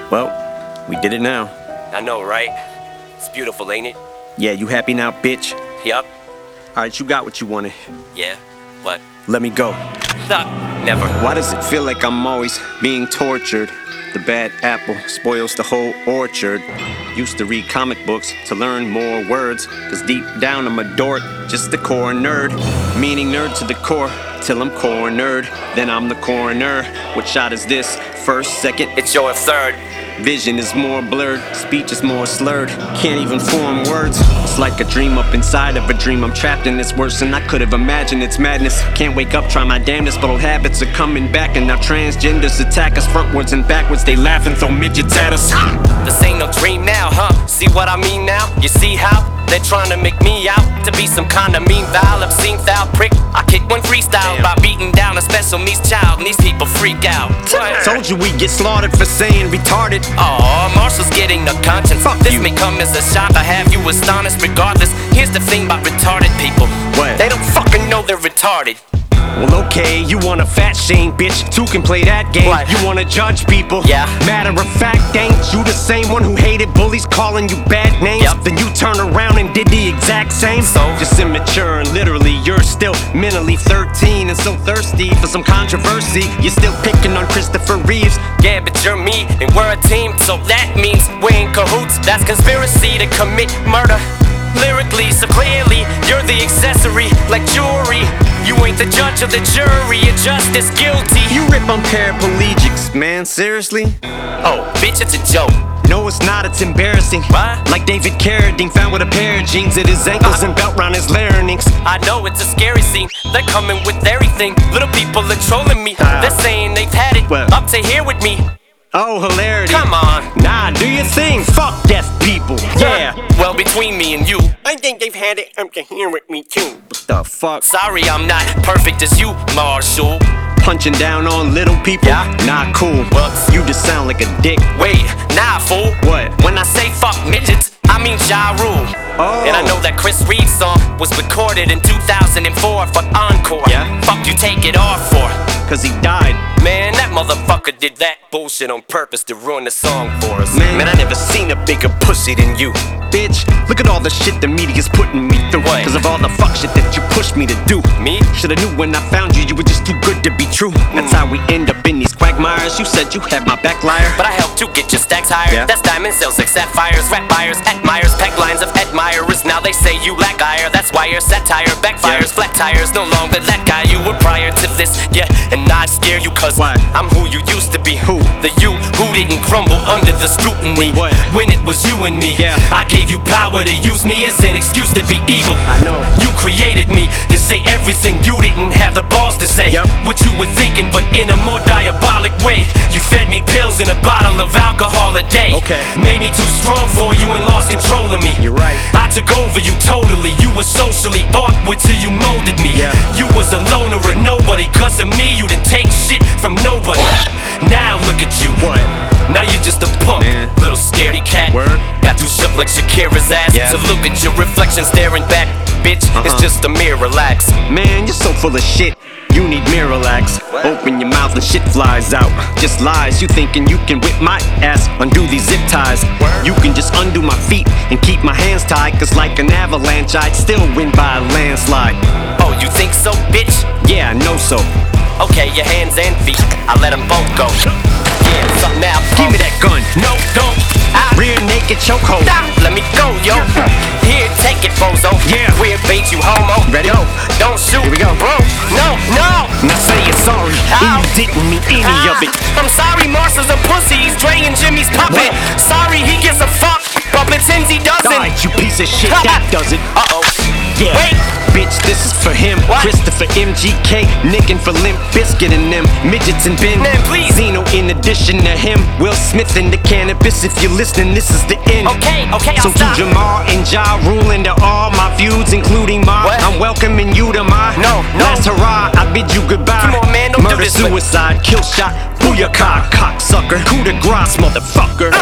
Well, we did it now. I know, right? It's beautiful, ain't it? Yeah, you happy now, bitch? Yup. Alright, you got what you wanted. Yeah. What? Let me go. Nah, never. Why does it feel like I'm always being tortured? The bad apple spoils the whole orchard. Used to read comic books to learn more words, cause deep down I'm a dork, just a core nerd. Meaning nerd to the core, till I'm cornered. Then I'm the coroner. What shot is this? First, second? It's your third. Vision is more blurred, speech is more slurred. Can't even form words. It's like a dream up inside of a dream. I'm trapped in this worse than I could have imagined. It's madness. Can't wake up, try my damnedest, but old habits are coming back. And now transgenders attack us frontwards and backwards. They laugh and throw midgets at us. This ain't no dream now, huh? See what I mean now? You see how? They're trying to make me out to be some kind of mean foul, obscene foul prick. I kick one freestyle by beating down a special needs child, and these people freak out. Told you we get slaughtered for saying retarded. Aw, Marshall's getting a conscience. Fuck this you. may come as a shock, I have you astonished regardless. Here's the thing about retarded people. What? They don't fucking know they're retarded. Well, okay, you want a fat shame, bitch. Two can play that game. What? You wanna judge people. Yeah. Matter of fact, ain't you the same one who hated bullies calling you bad names? Yep. Then you turned around and did the exact same. So? Just immature and literally you're still mentally 13 and so thirsty for some controversy. You're still picking on Christopher Reeves. Yeah, but you're me, and we're a team, so that means we're in cahoots. That's conspiracy to commit murder. Lyrically, so clearly, you're the accessory, like jewelry. You ain't the judge of the jury, you're just as guilty. You rip on paraplegics, man, seriously? Oh, bitch, it's a joke. No, it's not, it's embarrassing. What? Like David Carradine found with a pair of jeans at his ankles and belt round his larynx. I know it's a scary scene, they're coming with everything. Little people are trolling me, they're saying they've had it What? up to here with me. Oh, hilarity. Come on. Nah, do your thing. Fuck deaf people. Yeah. Well, between me and you, I think they've had it up to here with me too. What the fuck? sorry I'm not perfect as you, Marshall. Punching down on little people? Yeah. Not cool. Whoops. You just sound like a dick. Wait, nah, fool. What? When I say fuck midgets, I mean Ja Rule. Oh. And I know that Chris Reed's song was recorded in 2004 for Encore. Yeah. Fuck you take it off for? Cause he died. Man, that motherfucker did that bullshit on purpose to ruin the song for us. Man. I never seen a bigger pussy than you. Bitch, look at all the shit the media's putting me through. What? Cause of all the fuck shit that you pushed me to do. Me? Shoulda knew when I found you, you were just too good to be true. That's how we end up in these quagmires. You said you had my back, liar. But I helped you get your stacks higher. Yeah. That's diamond sales like sapphires. Rap buyers, admirers, peg lines of admirers. Now they say you lack ire. That's why your satire backfires. Yeah. Flat tires, no longer that guy you were prior to this. Yeah, and I'd scare you cause Why? I'm who you used to be. Who? The you who didn't crumble under the scrutiny. What? When it was you and me. Yeah. I gave you power to use me as an excuse to be evil. I know. You created me to say everything you didn't have the balls to say. Yep. What you were thinking, but in a more diabolic way. You fed me pills in a bottle of alcohol a day. Okay. Made me too strong for you and lost control of me. You're right. I took over you totally. You were socially awkward till you molded me. Yeah. You was a loner or nobody. Cause of me, you didn't take shit from nobody. Now look at you. What? Now you're just a punk, Man. little scaredy cat. Word. Got too shook like Shakira's ass. Yeah. To look at your reflection staring back. Bitch, it's just a mirror, relax. Man, you're so full of shit. You need Miralax. Open your mouth and shit flies out. Just lies. You thinking you can whip my ass, undo these zip ties. You can just undo my feet and keep my hands tied. Cause like an avalanche, I'd still win by a landslide. Oh, you think so, bitch? Yeah, I know so. Okay, your hands and feet, I let them both go. Yeah, something now. Give me that gun. No, don't. Rear naked chokehold. Stop, let me go, yo. Here, take it, bozo. Yeah. Queer bait, you homo. Ready? Yo, don't shoot. Here we go. Bro, no, no. Now say you're sorry. Ow. And you didn't mean any of it. I'm sorry, Marshall's a pussy. He's Dre and Jimmy's puppet. What? Sorry, he gives a fuck, but pretends he doesn't. Alright, you piece of shit, that does it. Uh-oh. Yeah. Wait. Bitch, this is for him. What? Christopher MGK, nicking for Limp Bizkit and them midgets and Ben. Man, please. Zeno in addition to him. Will Smith and the cannabis. If you're listening, this is the end. Okay, I'll So stop. to Jamar and Ja Rule and to all my feuds, including mine, What? I'm welcoming you to my No. last hurrah. I bid you goodbye. Come on, man, don't do Murder, this, man. suicide, kill shot, booyaka, cocksucker, coup de grace, motherfucker.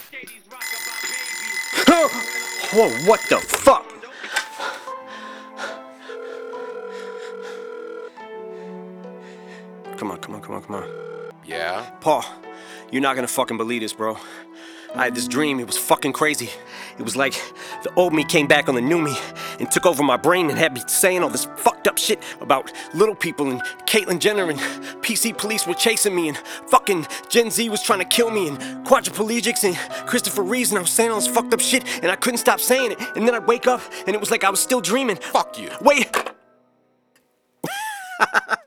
Whoa, what the fuck? Come on. Yeah? Paul, You're not gonna fucking believe this, bro. I had this dream, it was fucking crazy. It was like the old me came back on the new me and took over my brain and had me saying all this fucked up shit about little people and Caitlyn Jenner and PC police were chasing me and fucking Gen Z was trying to kill me and quadriplegics and Christopher Reeves, and I was saying all this fucked up shit and I couldn't stop saying it, and then I'd wake up and it was like I was still dreaming. Fuck you. Wait.